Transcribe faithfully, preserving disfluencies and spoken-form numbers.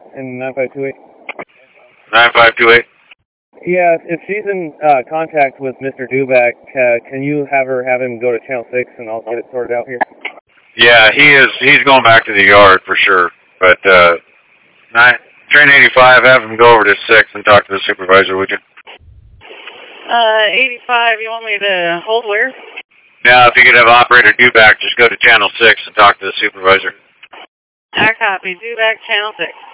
in nine five two eight. nine five two eight? Yeah, if she's in uh, contact with Mister Duback, uh, can you have her have him go to Channel six and I'll get it sorted out here? Yeah, he is. He's going back to the yard for sure. But uh, nine, train eighty-five, have him go over to six and talk to the supervisor, would you? Uh, eighty-five, you want me to hold where? Yeah, if you could have operator Duback, just go to channel six and talk to the supervisor. I copy. Duback, channel six.